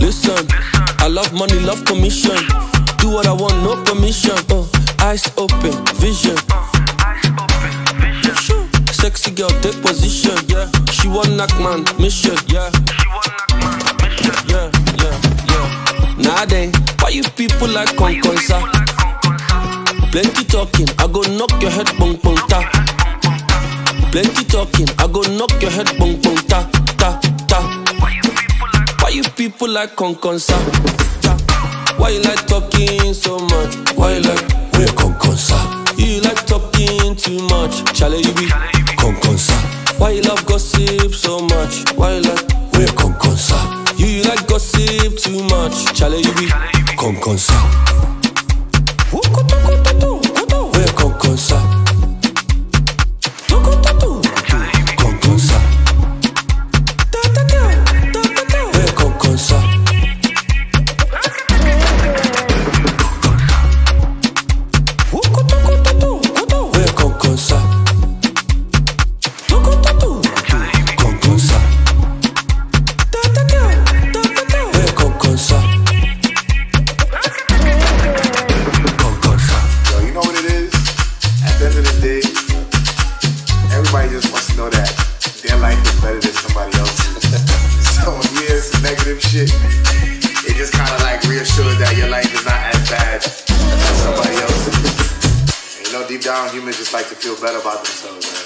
Listen, I love money, love commission. Do what I want, no permission. Eyes open, vision. Sexy girl, take position. Yeah, she want knock man mission. Yeah, yeah. Nah, then why you people like Conconsa? Plenty talking, I go knock your head bong bong ta. Plenty talking, I go knock your head bong bong ta ta ta. Why you people like Conconsa? Why you like talking so much? Why you like we Conconsa? You like talking too much, Charlie you be Conconsa. Why you love gossip so much? Why you like we Conconsa? You like gossip too much, Charlie you be Conconsa. We Conconsa. Conconsa. We Conconsa. Everybody just wants to know that their life is better than somebody else's. So when you hear some negative shit, it just kind of like reassures that your life is not as bad as somebody else's. And you know, deep down, humans just like to feel better about themselves, man.